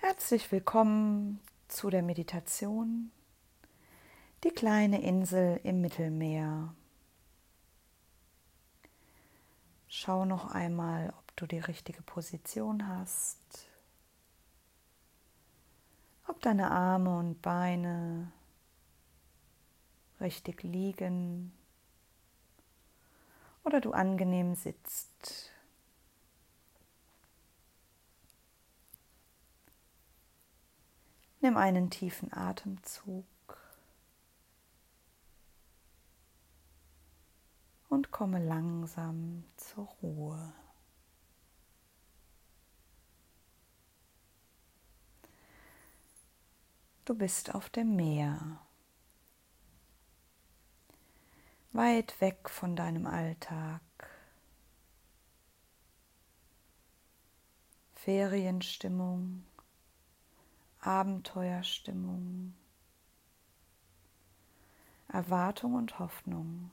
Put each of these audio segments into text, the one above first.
Herzlich willkommen zu der Meditation, die kleine Insel im Mittelmeer. Schau noch einmal, ob du die richtige Position hast, ob deine Arme und Beine richtig liegen oder du angenehm sitzt. Nimm einen tiefen Atemzug und komme langsam zur Ruhe. Du bist auf dem Meer, weit weg von deinem Alltag. Ferienstimmung, Abenteuerstimmung, Erwartung und Hoffnung.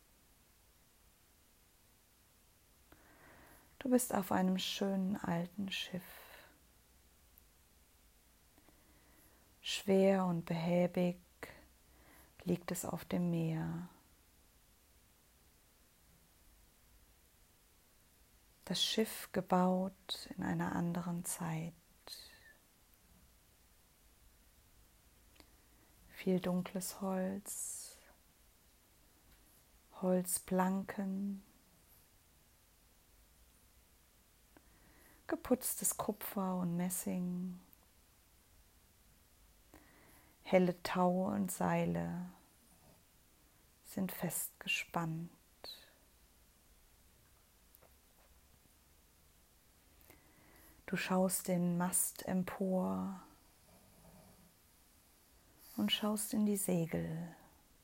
Du bist auf einem schönen alten Schiff. Schwer und behäbig liegt es auf dem Meer. Das Schiff gebaut in einer anderen Zeit. Viel dunkles Holz, Holzplanken, geputztes Kupfer und Messing, helle Taue und Seile sind fest gespannt. Du schaust den Mast empor und schaust in die Segel.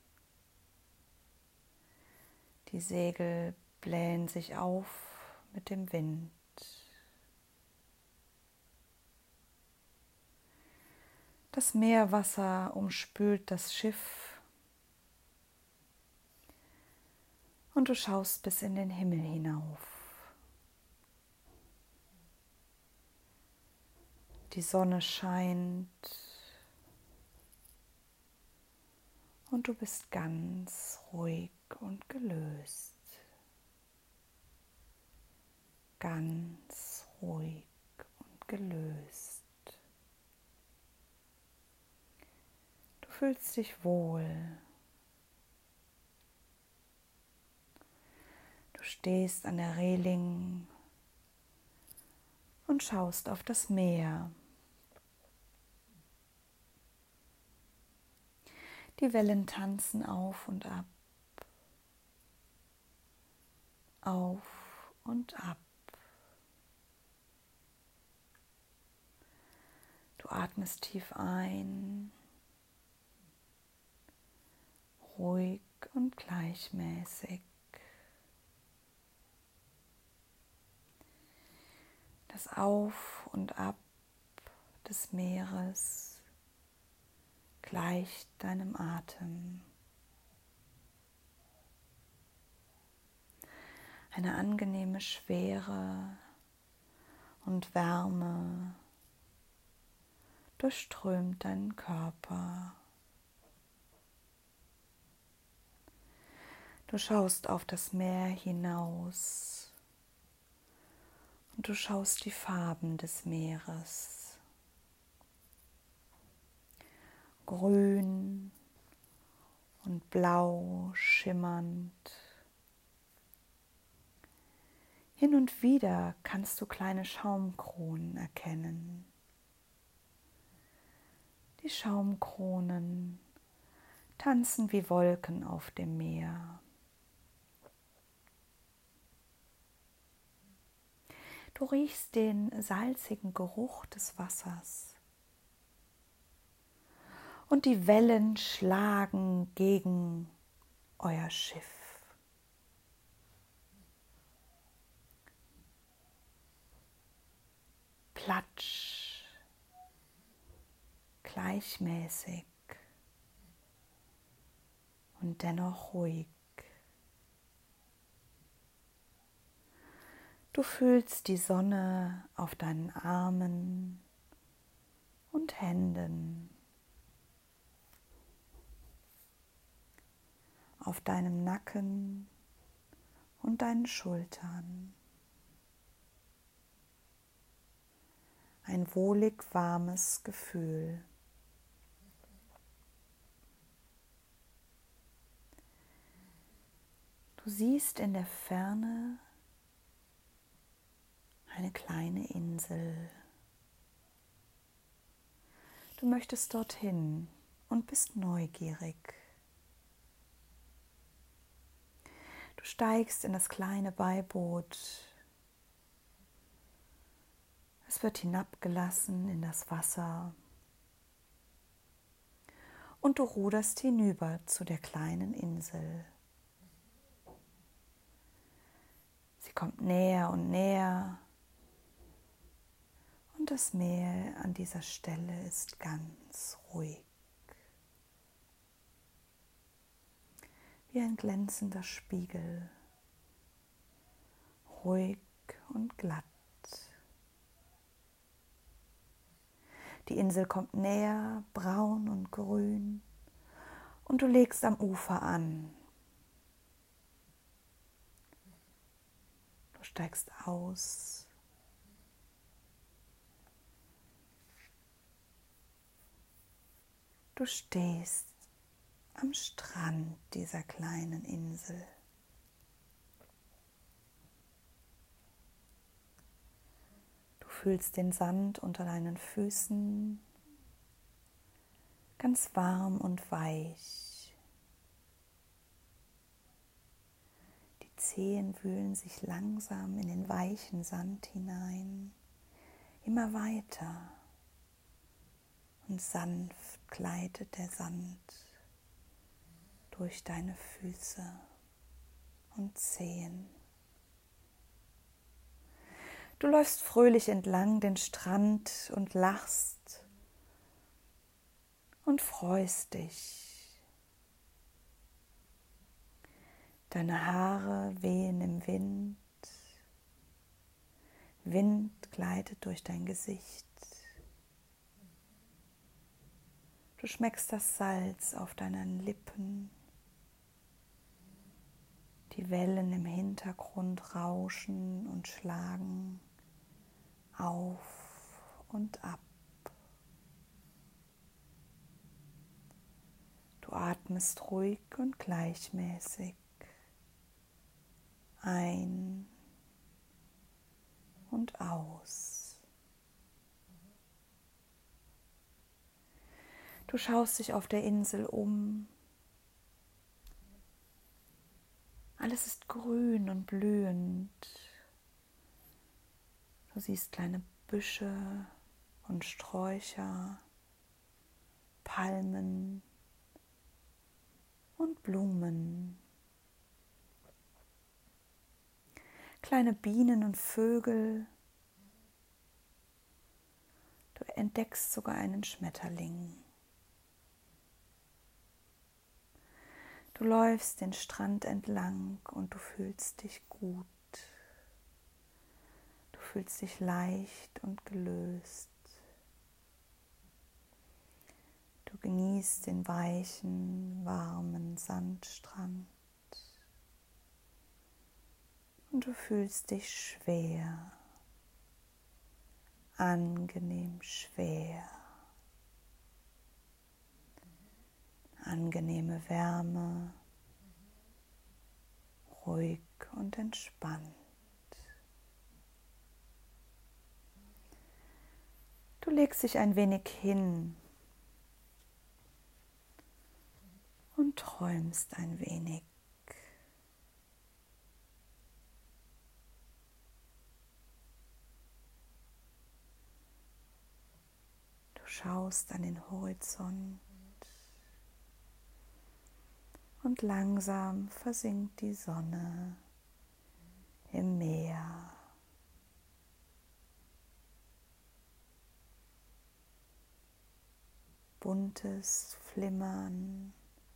Die Segel blähen sich auf mit dem Wind. Das Meerwasser umspült das Schiff und du schaust bis in den Himmel hinauf. Die Sonne scheint und du bist ganz ruhig und gelöst. Ganz ruhig und gelöst. Du fühlst dich wohl. Du stehst an der Reling und schaust auf das Meer. Die Wellen tanzen auf und ab, auf und ab. Du atmest tief ein, ruhig und gleichmäßig. Das Auf und Ab des Meeres gleicht deinem Atem. Eine angenehme Schwere und Wärme durchströmt deinen Körper. Du schaust auf das Meer hinaus und du schaust die Farben des Meeres. Grün und blau schimmernd. Hin und wieder kannst du kleine Schaumkronen erkennen. Die Schaumkronen tanzen wie Wolken auf dem Meer. Du riechst den salzigen Geruch des Wassers. Und die Wellen schlagen gegen euer Schiff. Platsch, gleichmäßig und dennoch ruhig. Du fühlst die Sonne auf deinen Armen und Händen, auf deinem Nacken und deinen Schultern. Ein wohlig warmes Gefühl. Du siehst in der Ferne eine kleine Insel. Du möchtest dorthin und bist neugierig. Du steigst in das kleine Beiboot. Es wird hinabgelassen in das Wasser und du ruderst hinüber zu der kleinen Insel. Sie kommt näher und näher und das Meer an dieser Stelle ist ganz ruhig, wie ein glänzender Spiegel, ruhig und glatt. Die Insel kommt näher, braun und grün, und du legst am Ufer an. Du steigst aus. Du stehst am Strand dieser kleinen Insel. Du fühlst den Sand unter deinen Füßen, ganz warm und weich. Die Zehen wühlen sich langsam in den weichen Sand hinein, immer weiter, und sanft gleitet der Sand durch deine Füße und Zehen. Du läufst fröhlich entlang den Strand und lachst und freust dich. Deine Haare wehen im Wind. Wind gleitet durch dein Gesicht. Du schmeckst das Salz auf deinen Lippen. Die Wellen im Hintergrund rauschen und schlagen auf und ab. Du atmest ruhig und gleichmäßig ein und aus. Du schaust dich auf der Insel um. Alles ist grün und blühend. Du siehst kleine Büsche und Sträucher, Palmen und Blumen. Kleine Bienen und Vögel. Du entdeckst sogar einen Schmetterling. Du läufst den Strand entlang und du fühlst dich gut. Du fühlst dich leicht und gelöst. Du genießt den weichen, warmen Sandstrand. Und du fühlst dich schwer, angenehm schwer. Angenehme Wärme, ruhig und entspannt. Du legst dich ein wenig hin und träumst ein wenig. Du schaust an den Horizont und langsam versinkt die Sonne im Meer. Buntes Flimmern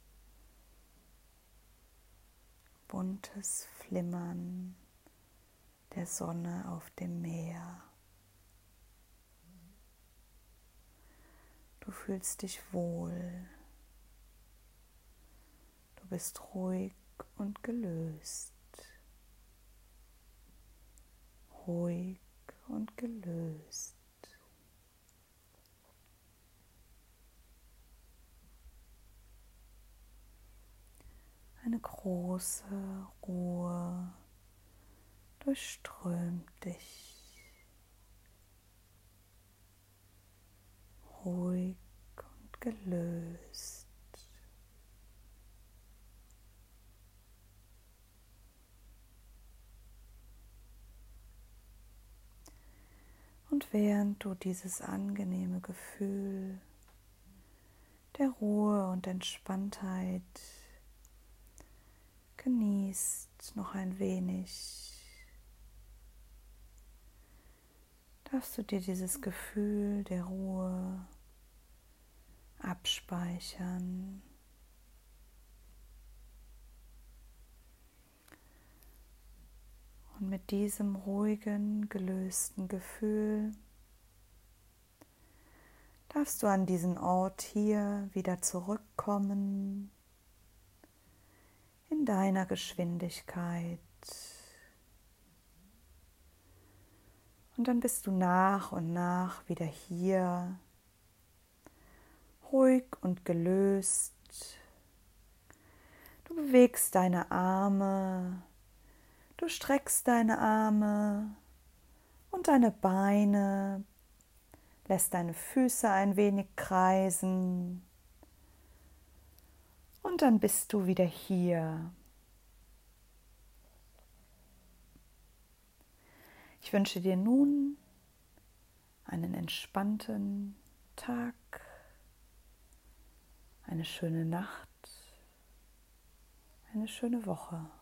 der Sonne auf dem Meer. fühlst dich wohl. Du bist ruhig und gelöst. Ruhig und gelöst. Eine große Ruhe durchströmt dich. Ruhig und gelöst. Und während du dieses angenehme Gefühl der Ruhe und Entspanntheit genießt noch ein wenig, darfst du dir dieses Gefühl der Ruhe abspeichern. Und mit diesem ruhigen, gelösten Gefühl darfst du an diesen Ort hier wieder zurückkommen, in deiner Geschwindigkeit. Und dann bist du nach und nach wieder hier, ruhig und gelöst. Du bewegst deine Arme, du streckst deine Arme und deine Beine, lässt deine Füße ein wenig kreisen und dann bist du wieder hier. Ich wünsche dir nun einen entspannten Tag, eine schöne Nacht, eine schöne Woche.